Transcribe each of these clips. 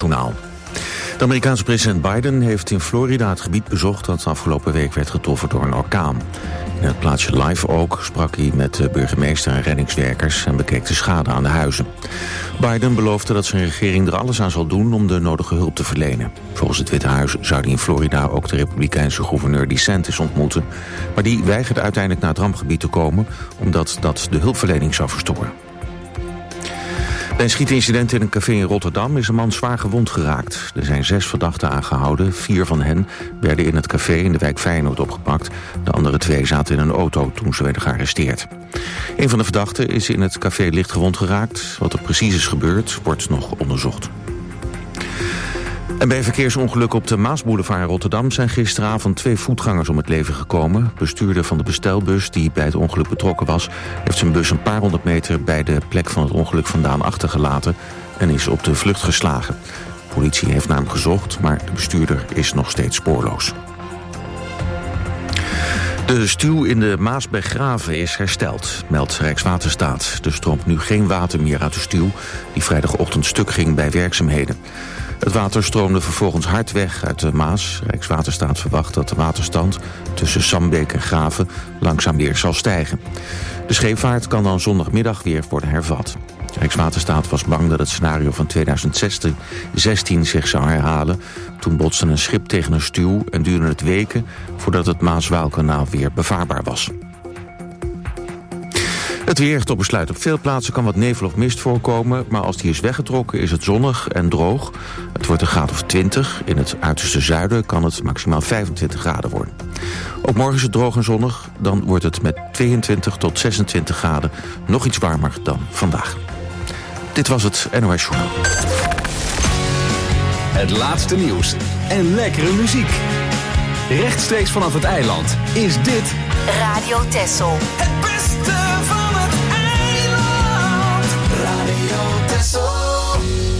NOS-journaal. De Amerikaanse president Biden heeft in Florida het gebied bezocht dat afgelopen week werd getroffen door een orkaan. In het plaatsje Live Oak sprak hij met de burgemeester en reddingswerkers en bekeek de schade aan de huizen. Biden beloofde dat zijn regering er alles aan zal doen om de nodige hulp te verlenen. Volgens het Witte Huis zou hij in Florida ook de republikeinse gouverneur DeSantis ontmoeten, maar die weigerde uiteindelijk naar het rampgebied te komen omdat dat de hulpverlening zou verstoren. Bij een schietincident in een café in Rotterdam is een man zwaar gewond geraakt. Er zijn 6 verdachten aangehouden. 4 van hen werden in het café in de wijk Feyenoord opgepakt. De andere 2 zaten in een auto toen ze werden gearresteerd. Een van de verdachten is in het café licht gewond geraakt. Wat er precies is gebeurd, wordt nog onderzocht. En bij een verkeersongeluk op de Maasboulevard in Rotterdam zijn gisteravond 2 voetgangers om het leven gekomen. De bestuurder van de bestelbus die bij het ongeluk betrokken was, heeft zijn bus een paar honderd meter bij de plek van het ongeluk vandaan achtergelaten en is op de vlucht geslagen. De politie heeft naar hem gezocht, maar de bestuurder is nog steeds spoorloos. De stuw in de Maas bij Graven is hersteld, meldt Rijkswaterstaat. Er stroomt nu geen water meer uit de stuw die vrijdagochtend stuk ging bij werkzaamheden. Het water stroomde vervolgens hard weg uit de Maas. Rijkswaterstaat verwacht dat de waterstand tussen Sambeek en Graven langzaam weer zal stijgen. De scheepvaart kan dan zondagmiddag weer worden hervat. Rijkswaterstaat was bang dat het scenario van 2016 zich zou herhalen. Toen botste een schip tegen een stuw en duurde het weken voordat het Maas-Waalkanaal weer bevaarbaar was. Het weer tot besluit. Op veel plaatsen kan wat nevel of mist voorkomen, maar als die is weggetrokken is het zonnig en droog. Het wordt een graad of 20. In het uiterste zuiden kan het maximaal 25 graden worden. Ook morgen is het droog en zonnig. Dan wordt het met 22 tot 26 graden nog iets warmer dan vandaag. Dit was het NOS Journaal. Het laatste nieuws en lekkere muziek. Rechtstreeks vanaf het eiland is dit Radio Texel. Het beste van het eiland. Radio Texel.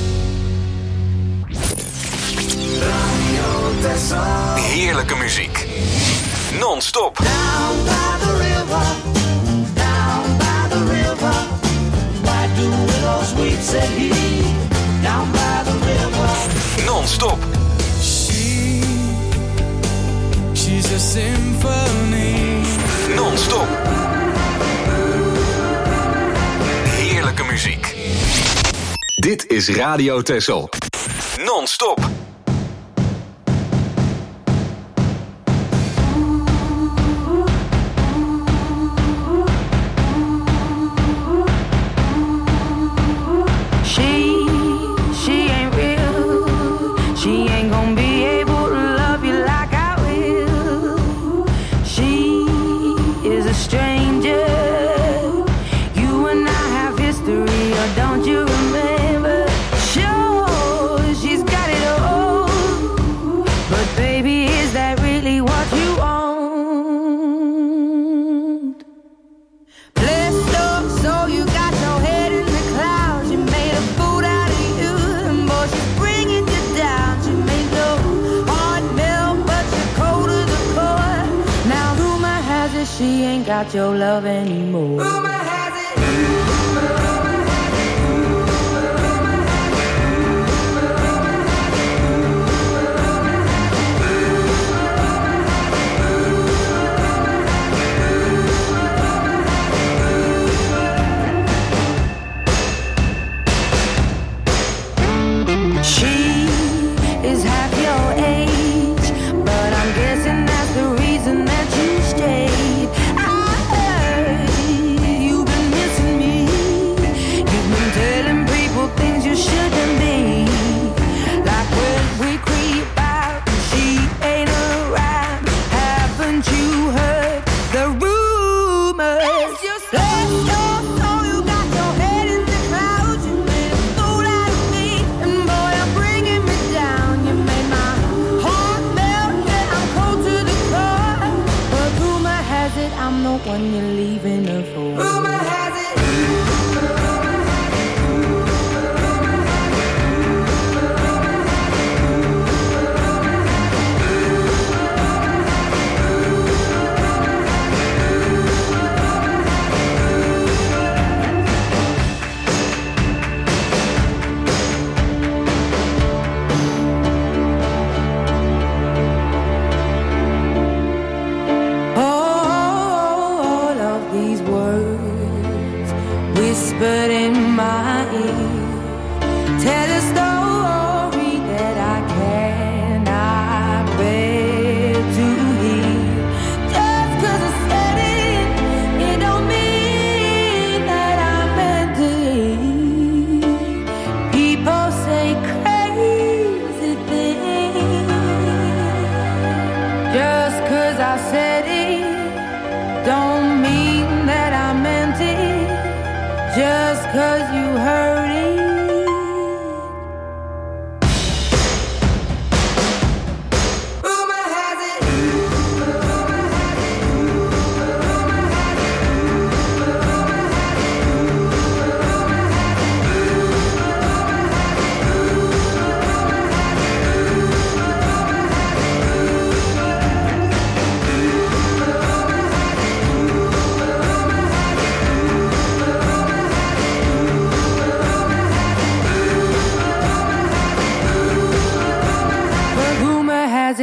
Radio Texel. heerlijke muziek. Non-stop. Down by the river. Down by the river. Why do willows weep, said he. Down by the river. Non-stop. She's a symphony. Non-stop. Heerlijke muziek. Dit is Radio Texel. Non-stop. Got your love anymore. Rumor has it. She is half your age, but I'm guessing that's the reason that you stayed. I heard you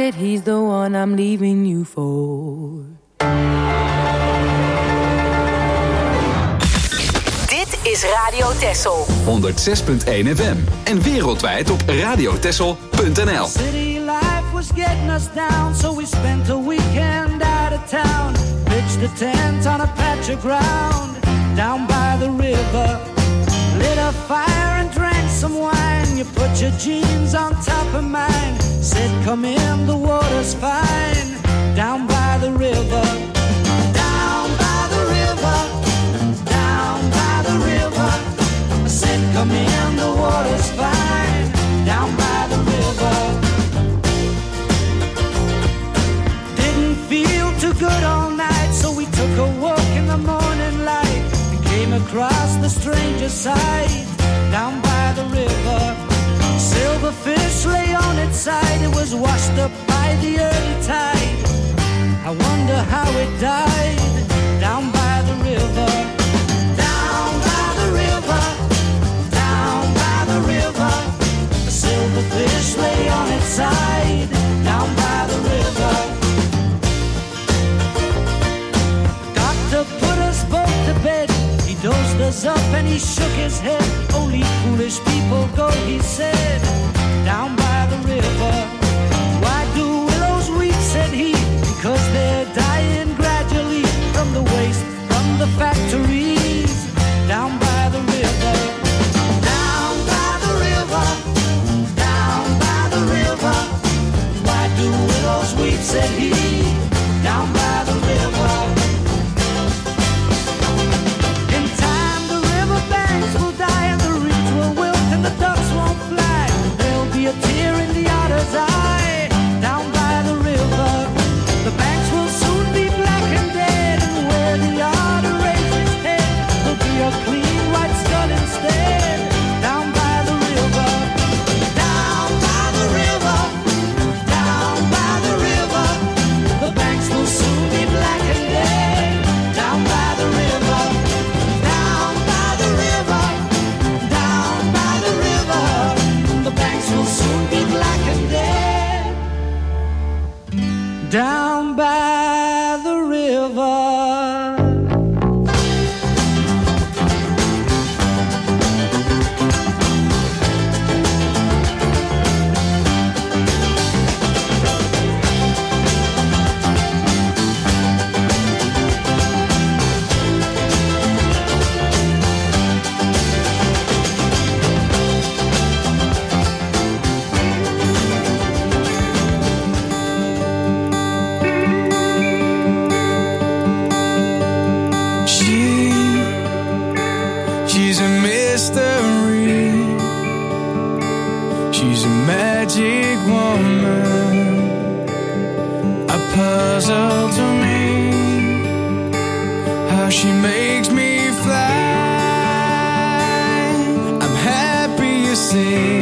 it, he's the one I'm leaving you for. Dit is Radio Texel. 106.1 FM. En wereldwijd op radiotexel.nl. City life was getting us down, so we spent a weekend out of town. Pitched a tent on a patch of ground down by the river. Lit a fire and drank some wine. You put your jeans on top of mine. Said, come in, the water's fine. Down by the river. Down by the river. Down by the river. I said, come in, the water's fine. Down by the river. Didn't feel too good all night, so we took a walk in the morning light. Came across the stranger's side, down by the river. Silverfish lay on its side, it was washed up by the early tide. I wonder how it died, down by the river. Down by the river, down by the river. A silverfish lay on its side, down by the river. Doctor put us both to bed. He dozed us up and he shook his head. Only foolish people go, he said, down by the river. Why do willows weep, said he, because they're dying gradually from the waste from the factories. Down by the river. Down by the river. Down by the river. Why do willows weep, said he, down by the river. A tear in the otter's eye, down by the river. The banks will soon be black and dead, and where the otter raised his head, there'll be a clean white skull instead. Down by the river, down by the river, down by the river. The banks will soon be black and dead. Down by the river, down by the river, down by the river. The banks will soon be black and dead. Down by the river. Puzzle to me how she makes me fly. I'm happy, you see.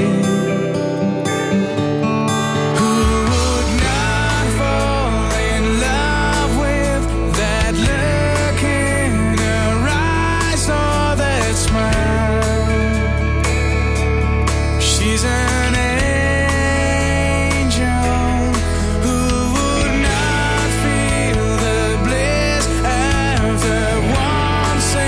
Who would not fall in love with that look in her eyes or that smile? She's an angel. Who would not feel the bliss after once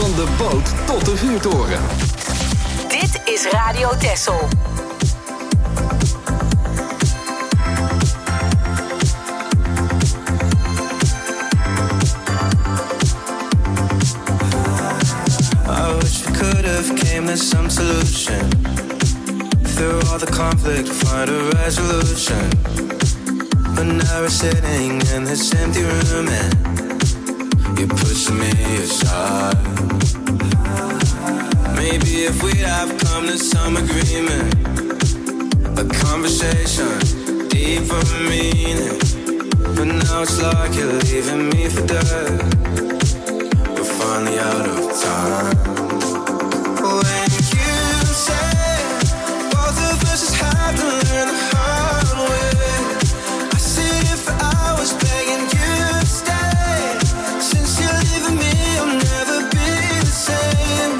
Van de boot tot de vuurtoren. Dit is Radio Texel. I wish we could have came to some solution. Through all the conflict, find a resolution. But now we're sitting in this empty room and you're pushing me aside. Maybe if we'd have come to some agreement, a conversation, deeper meaning. But now it's like you're leaving me for dead. We're finally out of time. When you say both of us just have to learn the hard way, I sit here for hours begging you to stay. Since you're leaving me, I'll never be the same.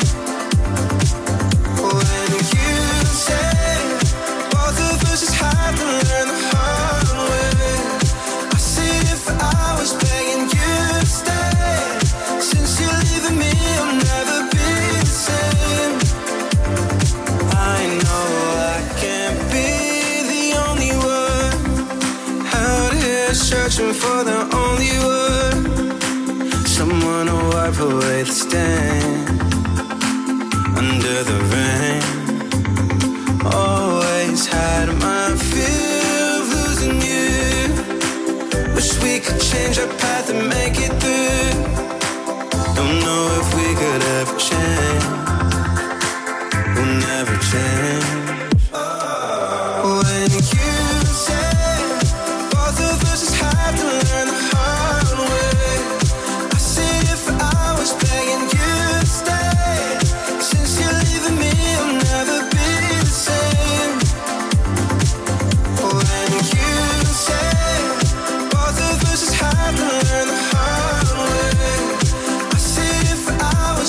When you say both of us just have to learn the hard way, I sit here for hours begging you to stay. Since you're leaving me, I'll never be the same. I know I can't be the only one out here searching for the only word, someone to wipe away the stain under the rain. Always had my fear of losing you. Wish we could change our path and make it through. Don't know if we could ever change. We'll never change. When you say both of us just have to learn the hard way, I sit here for hours begging you to stay. Since you're leaving me, I'll never be the same. When you say both of us just have to learn the hard way, I sit here for hours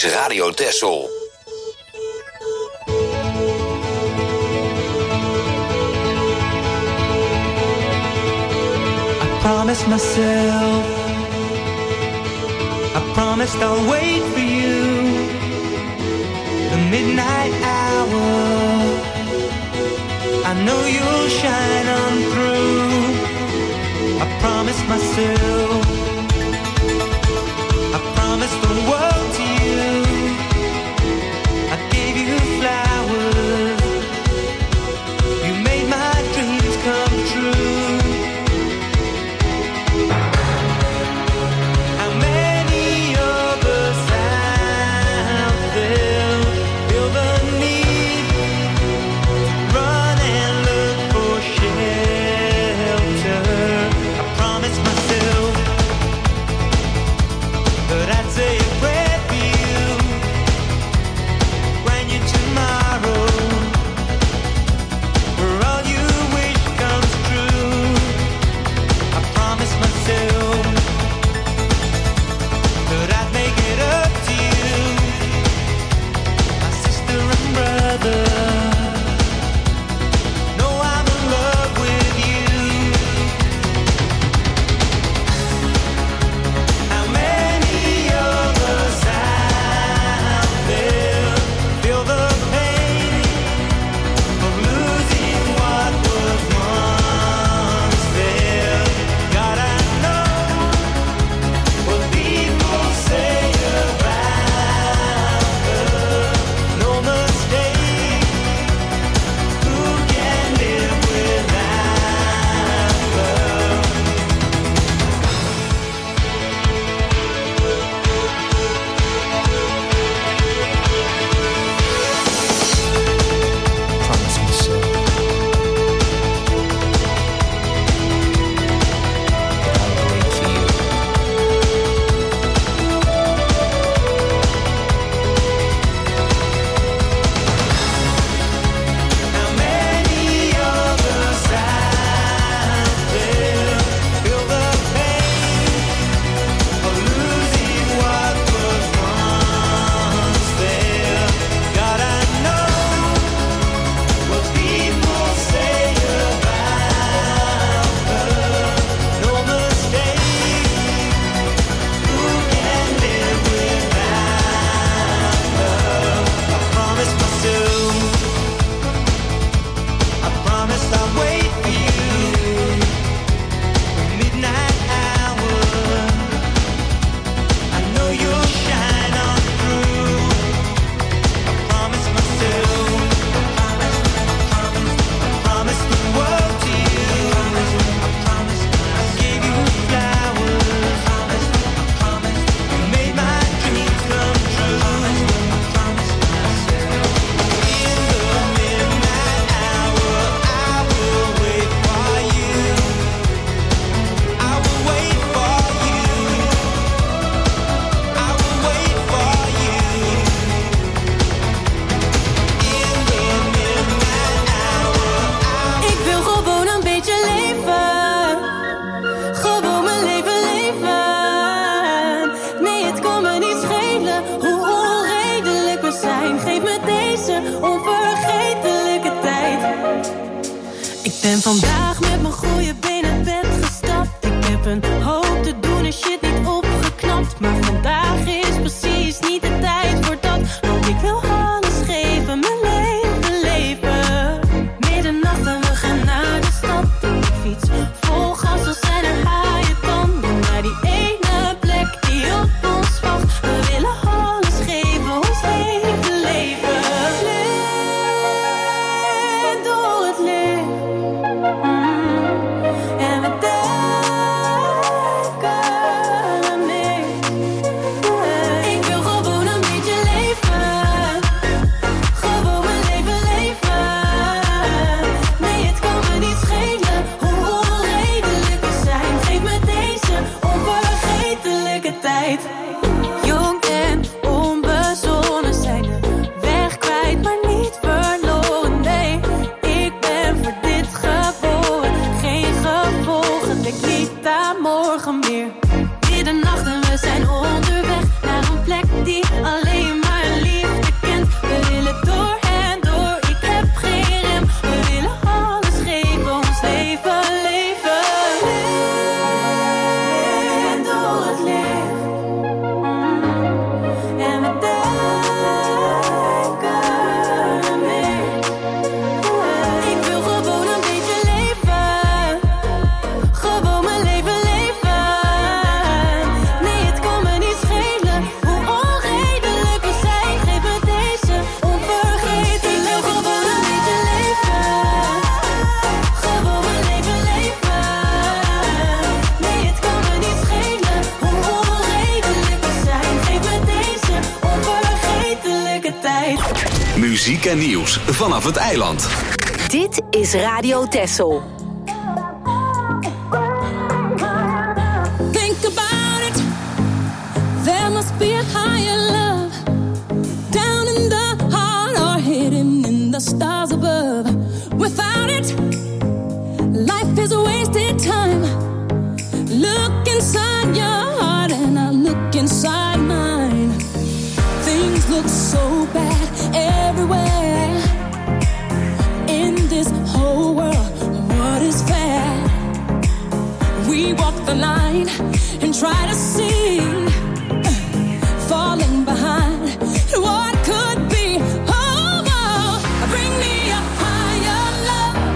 is Radio Texel. Promised myself, I promised I'll wait for you. The midnight hour, I know you'll shine on through. I promised myself, I promised the world to you. I gave you flowers, you made my dreams come true. Ben vandaag met mijn goede been het bed gestapt. Ik heb een hoop te doen en shit niet opgeknapt. Maar vandaag is precies niet de tijd voor dat. Want ik wil alles geven, mijn leven leven. Middernacht en we gaan naar de stad. Ik fiets vol gas, als zijn er haaientanden. Naar die ene plek die op ons wacht. We willen alles geven, ons leven leven. Blind door het licht. En we denken aan niks. Ik wil gewoon een beetje leven. Gewoon mijn leven leven. Nee, het kan me niet schelen hoe onredelijk we zijn. Geef me deze onvergetelijke tijd. Jong en onbezonnen zijn de weg kwijt, maar niet verloren. Nee, ik ben voor dit geboren. Geen gevolgen, denk niet aan morgen meer. Middernacht en we zijn onderweg naar een plek die alleen Muziek en nieuws vanaf het eiland. Dit is Radio Texel. Think about it. There must be a higher love down in the heart or hidden in the stars above. Without it, life is a wasted time. Look inside your heart and I look inside mine. Things look so bad everywhere. In this whole world, what is fair? We walk the line and try to see, falling behind what could be. Oh, oh, bring me a higher love.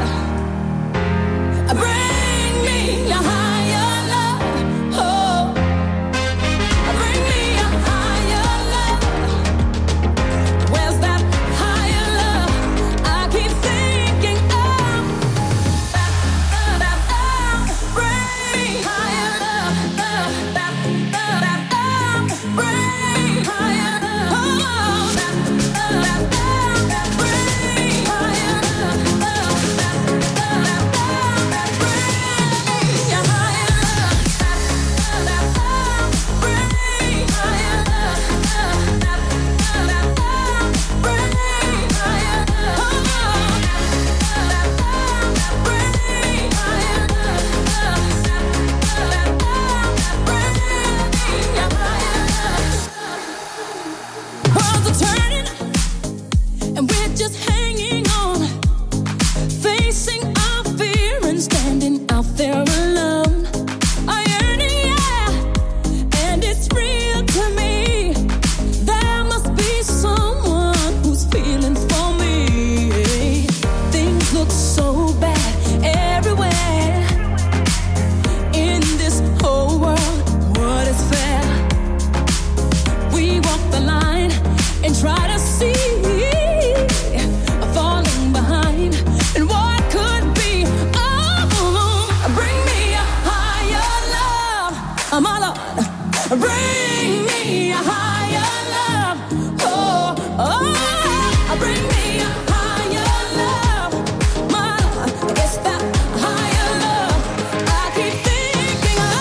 Bring me a higher love. Oh, bring me a higher love. Where's that higher love? I keep thinking of. Bring me higher love. Bring higher love. Oh, bring higher love. Worlds are turning, and we're just hanging on, facing our fear and standing out there alone. A yearning, yeah, and it's real to me. There must be someone who's feeling for me. Things look so bad everywhere. In this whole world, what is fair? We walk the line and try to see, falling behind and what could be. Oh, bring me a higher love, my Lord. Bring me a higher love. Oh, oh, bring me a higher love, my Lord. It's that higher love I keep thinking of.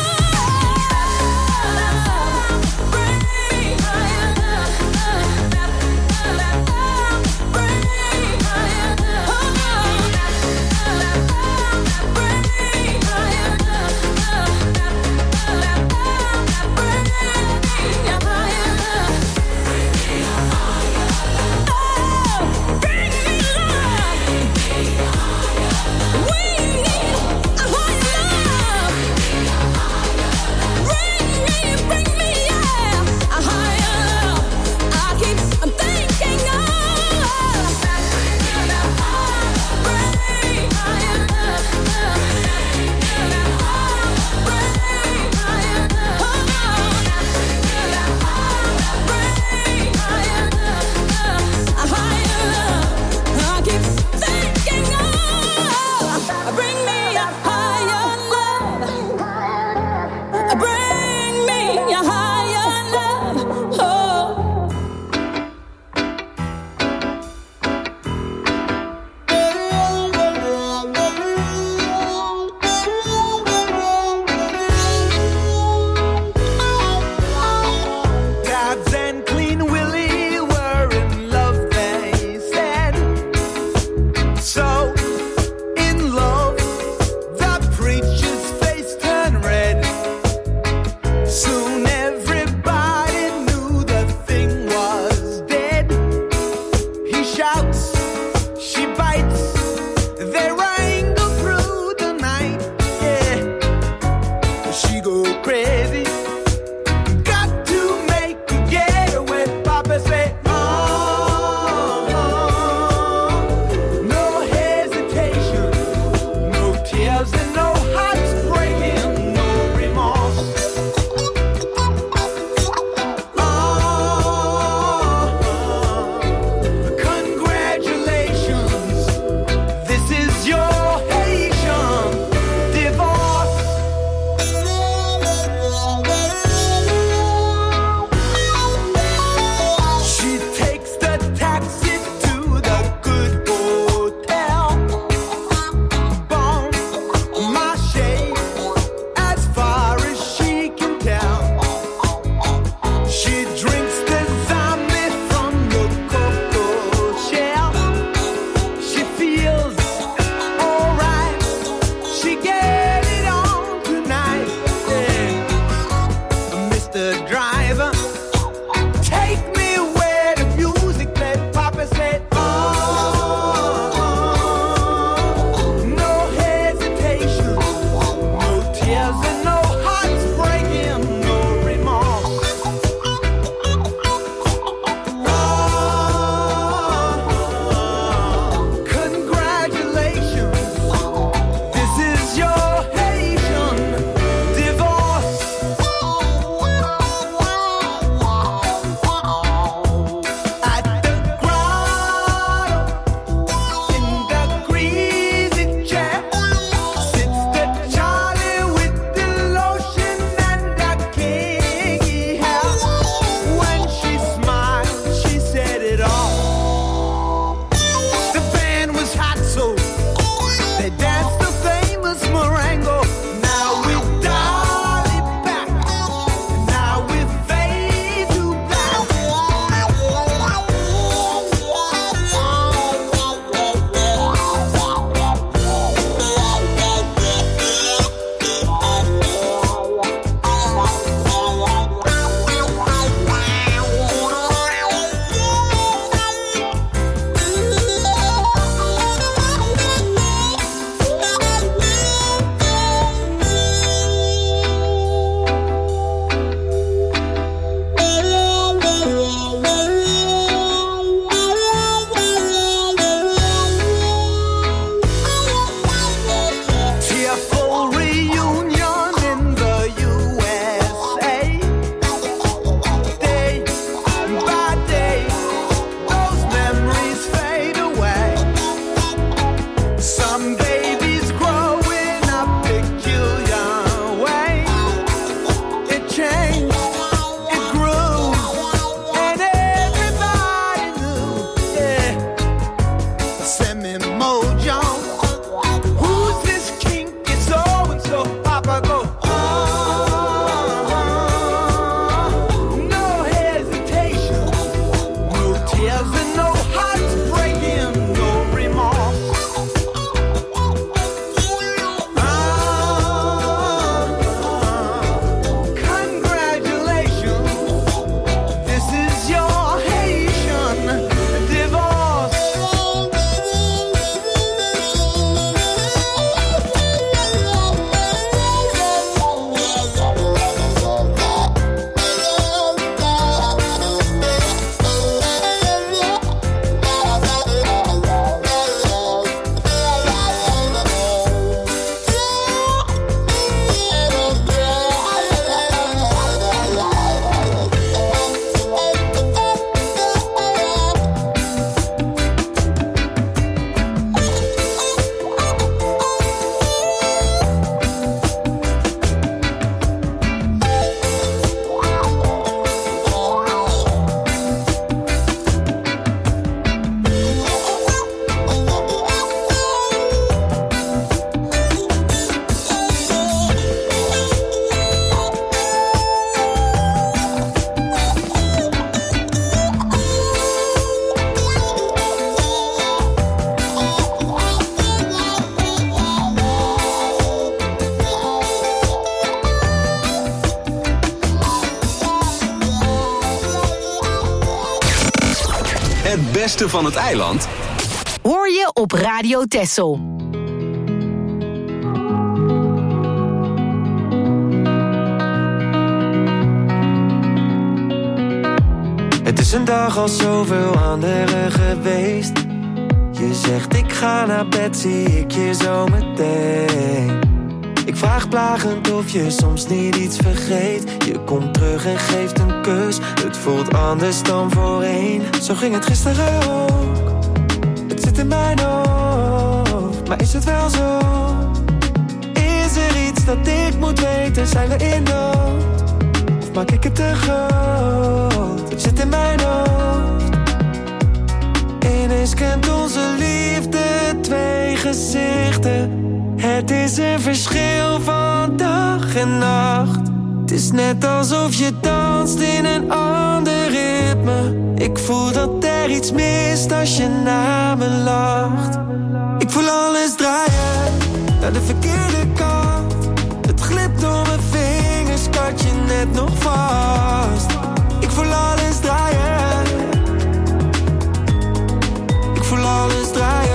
Bring me higher love. Bring higher love. Oh, bring higher love. Het beste van het eiland Hoor je op Radio Texel. Het is een dag als zoveel andere geweest. Je zegt ik ga naar bed, zie ik je zo meteen. Ik vraag plagend of je soms niet iets vergeet. Je komt terug en geeft een kus. Het voelt anders dan voorheen. Zo ging het gisteren ook. Het zit in mijn hoofd, maar is het wel zo? Is er iets dat ik moet weten? Zijn we in nood? Of maak ik het te groot? Het zit in mijn hoofd. Ineens kent onze liefde twee gezichten. Het is een verschil van dag en nacht. Het is net alsof je danst in een ander ritme. Ik voel dat er iets mist als je naar me lacht. Ik voel alles draaien naar de verkeerde kant. Het glipt door mijn vingers, kat je net nog vast. Ik voel alles draaien. Ik voel alles draaien.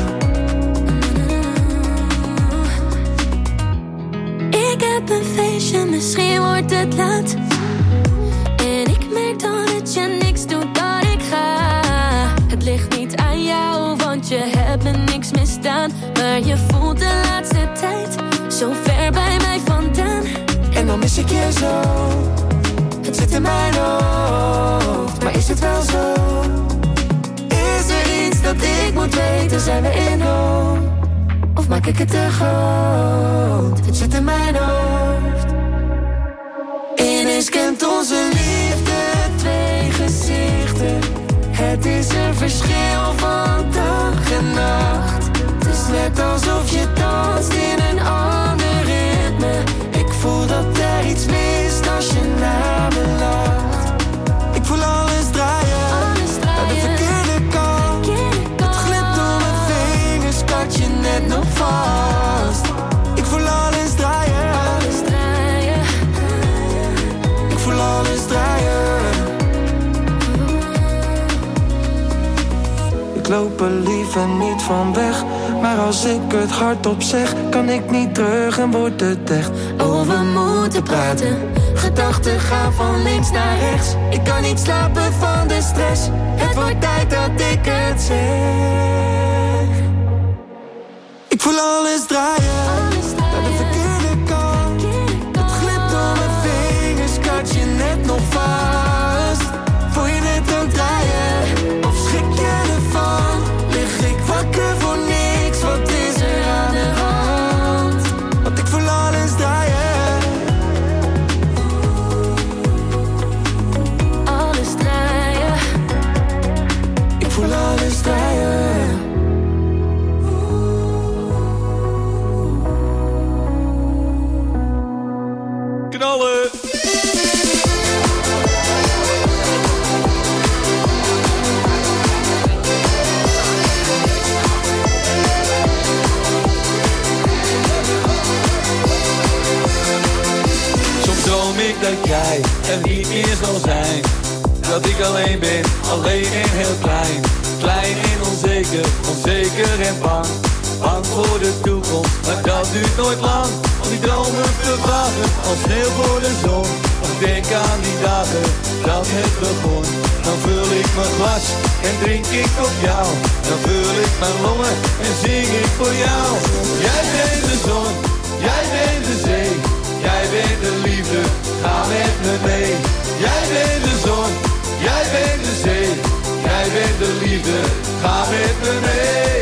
Ik heb een feestje, misschien wordt het laat. En ik merk dan dat je niks doet, dat ik ga. Het ligt niet aan jou, want je hebt me niks misdaan. Maar je voelt de laatste tijd zo ver bij mij vandaan. En dan mis ik je zo. Het zit in mijn hoofd, maar is het wel zo? Is er iets dat ik moet weten? Zijn we in nood? Of maak ik het te groot? Het zit in mijn hoofd. Ineens kent onze liefde twee gezichten. Het is een verschil van dag en nacht. Het is net alsof je danst in een ander ritme. Ik voel dat er iets mist als je naar me lacht. Ik voel alles draaien, naar de verkeerde kant. Het glipt door mijn vingers, kat je net nog vast. Ik voel alles draaien, ik voel alles draaien. Ik loop er liever niet van weg, maar als ik het hardop zeg, kan ik niet terug en wordt het echt. Oh, we moeten praten. Gedachten gaan van links naar rechts. Ik kan niet slapen van de stress. Het wordt tijd dat ik het zeg. Ik voel alles draaien, naar de verkeerde kant. Het glipt door mijn vingers, kat je net nog vast. Voel je het ook draaien, of schrik je ervan? Lig ik wakker voor niks, wat is er aan de hand? Want ik voel alles draaien. Alles draaien. Ik voel alles draaien. knallen. Soms droom ik dat jij er niet meer zal zijn. Dat ik alleen ben, alleen en heel klein. Klein en onzeker, onzeker en bang. Bang voor de toekomst, maar dat duurt nooit lang. Want die dromen vervagen als sneeuw voor de zon. Als ik denk aan die dagen dat het begon. Dan vul ik mijn glas en drink ik op jou. Dan vul ik mijn longen en zing ik voor jou. Jij bent de zon, jij bent de zee. Jij bent de liefde, ga met me mee. Jij bent de zon, jij bent de zee. Jij bent de liefde, ga met me mee.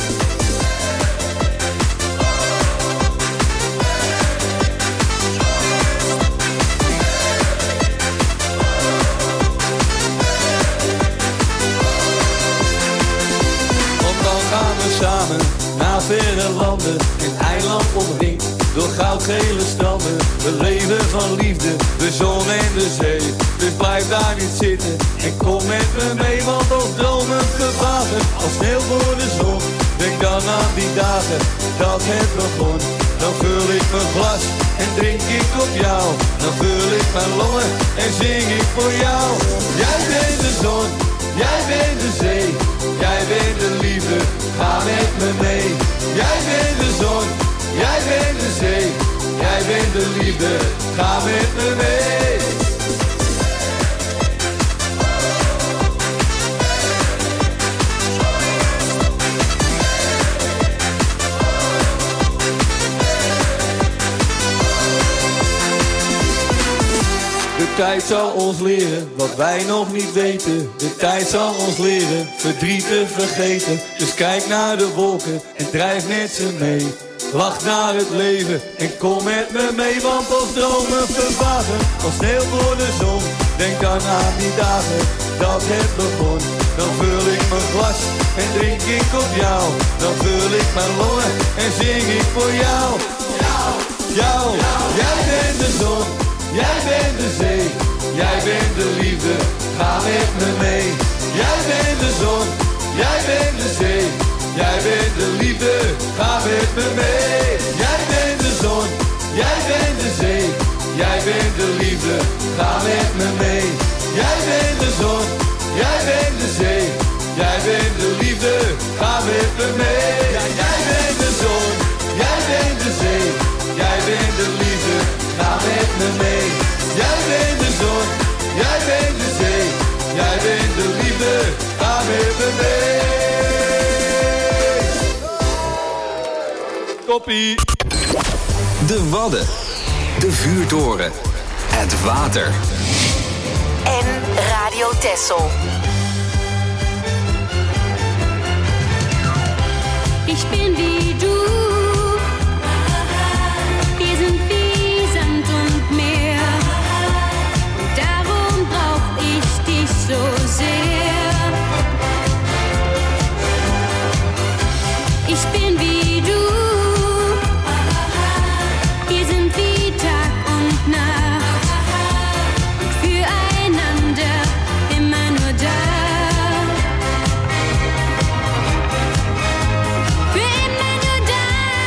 Want dan gaan we samen naar verre landen. Een eiland omringd door goudgele stranden. We leven van liefde, de zon en de zee. Dus blijf daar niet zitten en kom met me mee. Want als dromen vervagen als sneeuw voor de zon. Denk dan aan die dagen dat het begon. Dan vul ik mijn glas en drink ik op jou. Dan vul ik mijn longen en zing ik voor jou. Jij bent de zon, Jij bent de zee, jij bent de liefde, ga met me mee. Jij bent de zon, jij bent de zee, jij bent de liefde, ga met me mee. De tijd zal ons leren wat wij nog niet weten. De tijd zal ons leren verdriet te vergeten. Dus kijk naar de wolken en drijf met ze mee. Lach naar het leven en kom met me mee. Want als dromen vervagen als sneeuw voor de zon. Denk dan aan die dagen dat het begon. Dan vul ik mijn glas en drink ik op jou. Dan vul ik mijn longen en zing ik voor jou. Jou, jij bent de zon. Jij bent de zee, jij bent de liefde, ga met me mee. Jij bent de zon, jij bent de zee, jij bent de liefde, ga met me mee. Jij bent de zon, jij bent de zee, jij bent de liefde, ga met me mee. Jij bent de zon, jij bent de zee, jij bent de liefde, ga met me mee. Ja, jij bent de zon, jij bent de zee, jij bent de liefde, ga met me mee. Jij bent de zon, jij bent de zee, jij bent de liefde, ga met me mee. Koppie. De Wadden, de vuurtoren, het water. En Radio Texel. Ich bin wie du. Wir sind wie Sand und Meer. Und darum brauch ich dich so sehr. Ich bin wie du. Wir sind wie Tag und Nacht. Und füreinander immer nur da. Für immer nur da.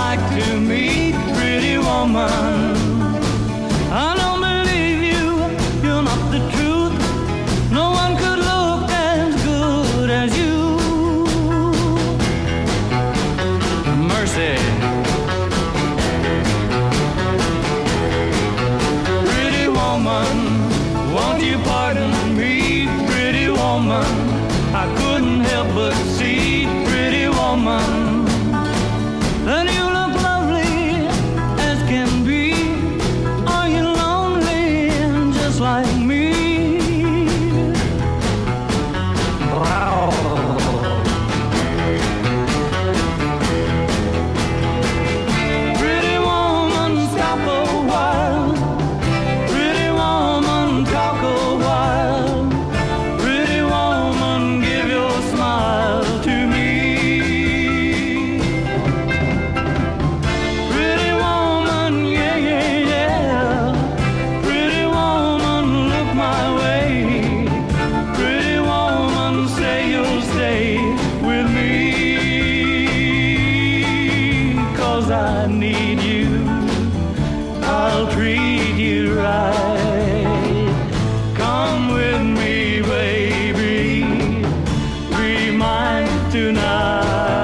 like to meet, pretty woman. I don't believe you, you're not the truth. No one could look as good as you. Mercy. Pretty woman, won't you pardon me, pretty woman? I couldn't help but see, pretty woman, that you look lovely as can be. Are you lonely just like me? Pretty woman, stop a while. Pretty woman, talk a while. Pretty woman, give your smile to me. Pretty woman, yeah, yeah, yeah. Pretty woman, look my way. Pretty woman, say you'll stay with me. 'Cause I need you, I'll treat you right. Come with me, baby, be mine tonight.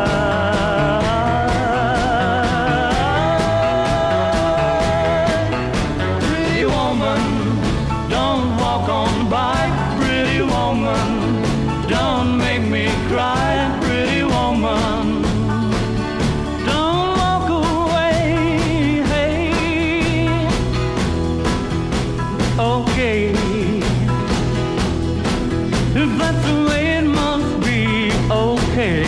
Pretty woman, don't walk on by. Pretty woman, don't make me cry. Pretty woman, don't walk away. Hey, okay, if that's the way it must be, okay.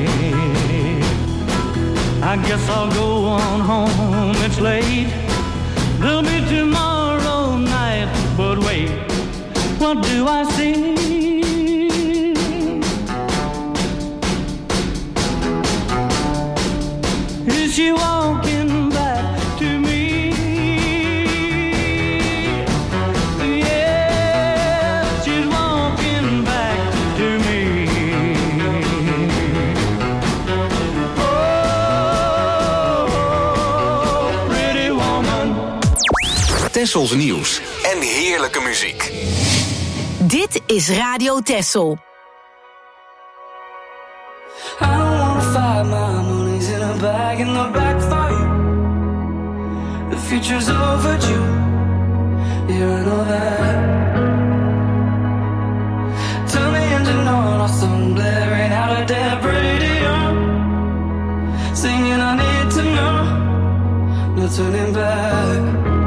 I guess I'll go on home, it's late. There'll be tomorrow night, but wait, what do I see? Is she walking back to me? Yeah, she's walking back to me. Oh, pretty woman. Tessels nieuws en heerlijke muziek. Dit is Radio Tessel. I don't wanna fight, my money's in a bag in the back for you. The future's overdue, yeah, I know that. Turn the engine on, awesome blaring out a dead radio. Singing I need to know, no turning back.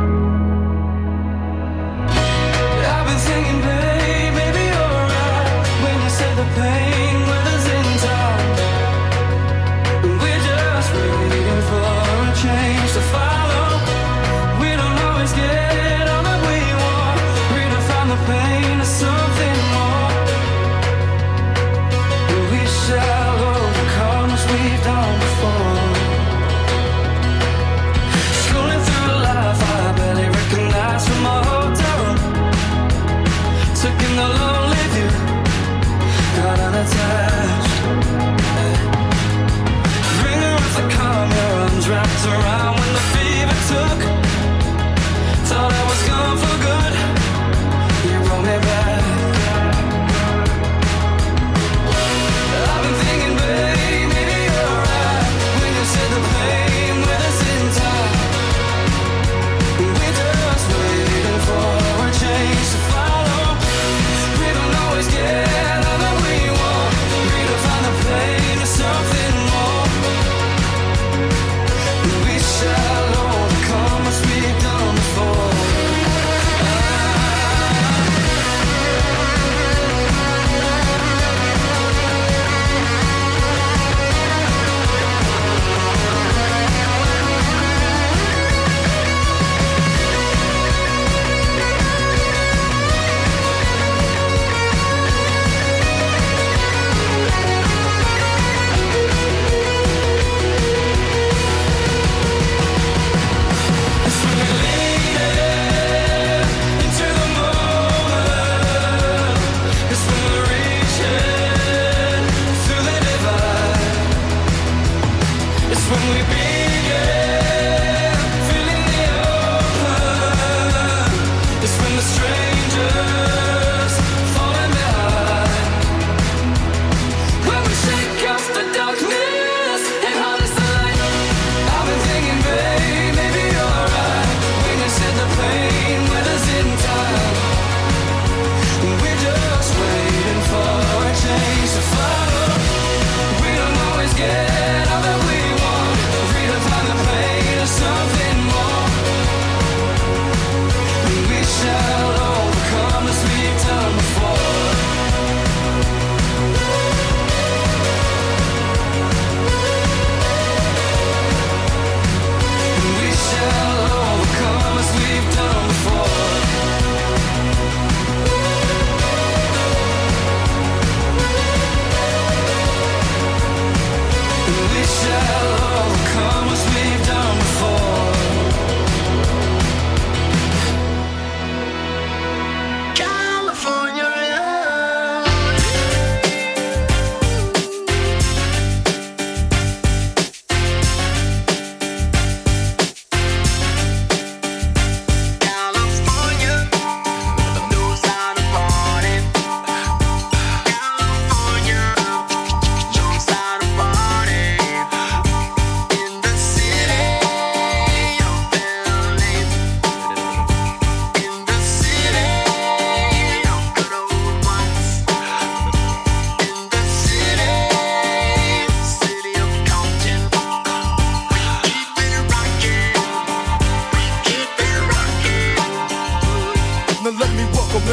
I've been thinking, babe, maybe you're right when you say the pain weather's in time. We're just waiting for a change to follow. We don't always get all that we want. Redefine the pain to something more. We shall overcome as we've done before. Scrolling through life, I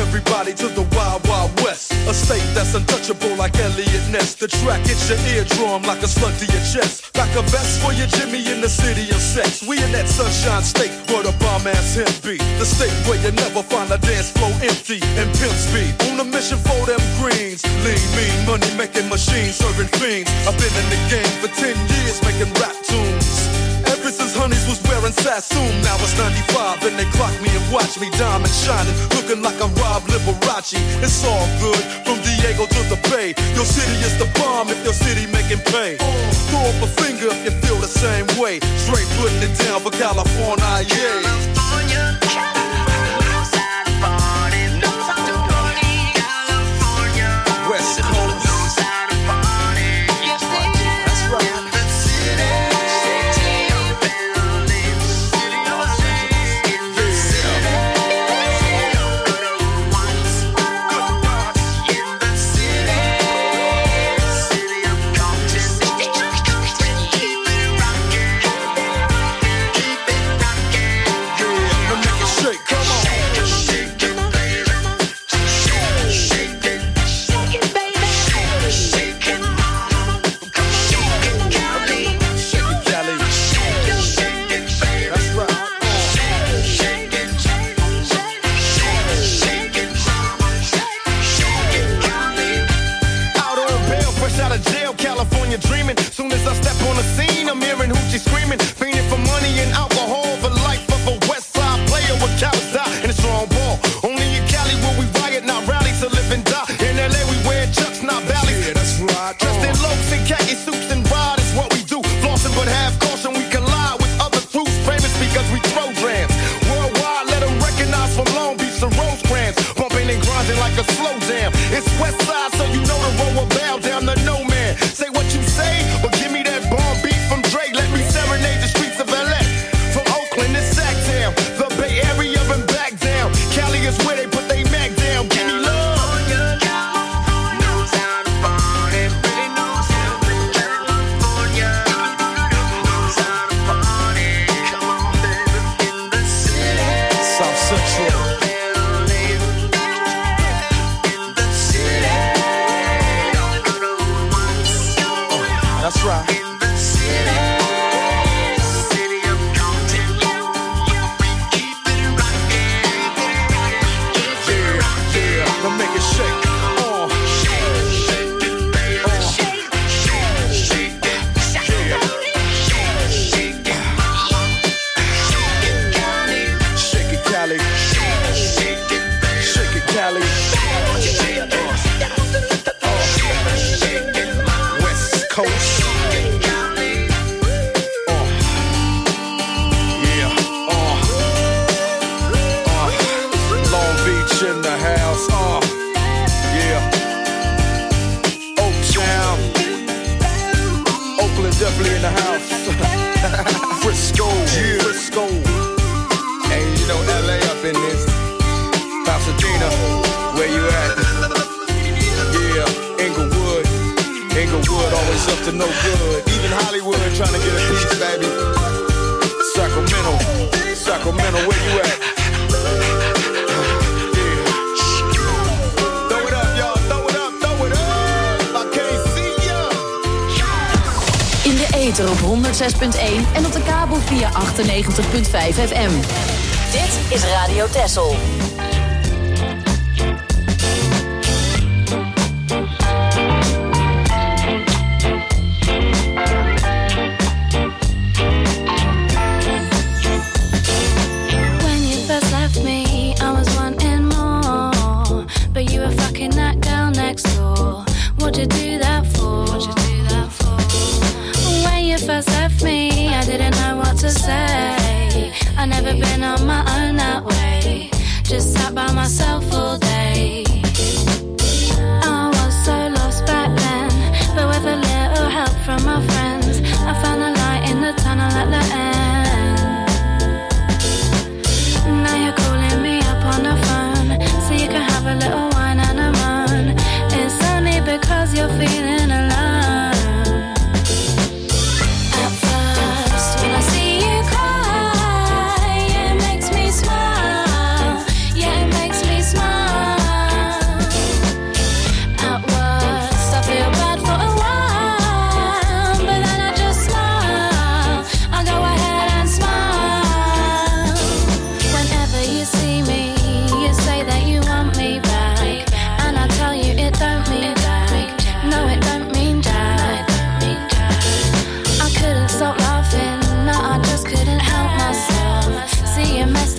everybody to the Wild Wild West. A state that's untouchable like Elliot Ness. The track hits your eardrum like a slug to your chest. Back a vest for your Jimmy in the city of sex. We in that sunshine state where the bomb ass him be. The state where you never find a dance floor empty and pimp speed. On a mission for them greens. Lean, mean, money making machines serving fiends. I've been in the game for 10 years making rap tunes. Ever since Honeys was wearing Sassoon, now it's 95 and they clock me and watch me diamond shining, looking like I'm Rob Liberace. It's all good from Diego to the Bay. Your city is the bomb if your city making pay. Throw up a finger if you feel the same way. Straight putting it down for California, yeah. West Coast. Op 106.1 en op de kabel via 98.5 FM. Dit is Radio Texel. When you first left me, I was wanting more, but you were fucking that girl next door. What'd you do that for? When you first left me, I didn't know what to say. I never been on my own that way. Just how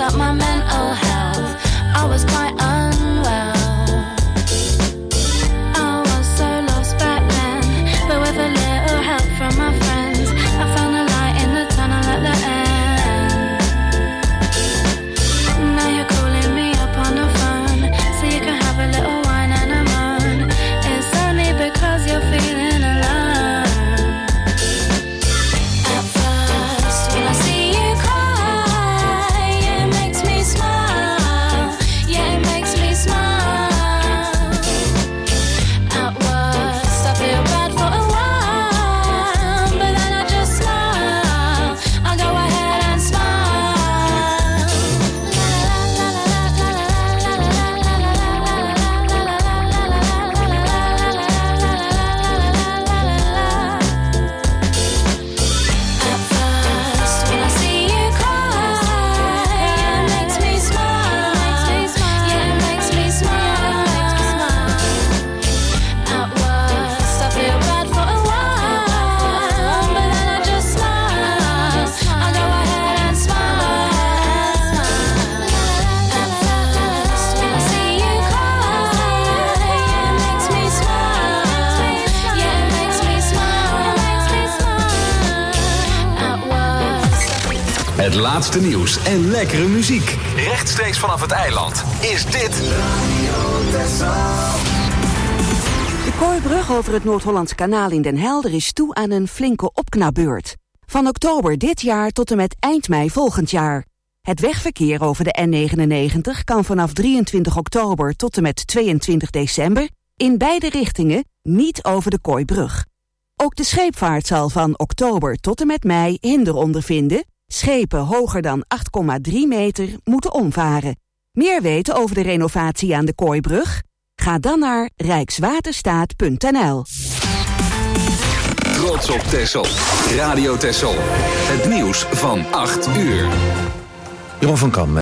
up my mental health. I was quite unwell. I was so lost back then, but with a little help from my friends, I found a light in the tunnel at the end. Now you're calling me up on the phone, so you can have a little wine and a moan. It's only because you're feeling alone. At first, when I see you cry, it makes me smile. Yeah, it makes me smile. At worst, I feel bad for a while, but then I just smile. I go ahead and smile. At first, when I see you cry, it makes me smile. Yeah, it makes me smile. At worst, I feel bad for a while, but then I just smile. I go ahead and smile. At first, when I see you cry, it makes me smile. Yeah, it makes me smile. At worst. Het laatste nieuws en lekkere muziek. Rechtstreeks vanaf het eiland is dit... De Kooibrug over het Noord-Hollandse kanaal in Den Helder is toe aan een flinke opknapbeurt. Van oktober dit jaar tot en met eind mei volgend jaar. Het wegverkeer over de N99 kan vanaf 23 oktober tot en met 22 december... in beide richtingen niet over de Kooibrug. Ook de scheepvaart zal van oktober tot en met mei hinder ondervinden. Schepen hoger dan 8,3 meter moeten omvaren. Meer weten over de renovatie aan de Kooibrug? Ga dan naar rijkswaterstaat.nl. Trots op Texel. Radio Texel. Het nieuws van 8 uur. Jeroen van Kam.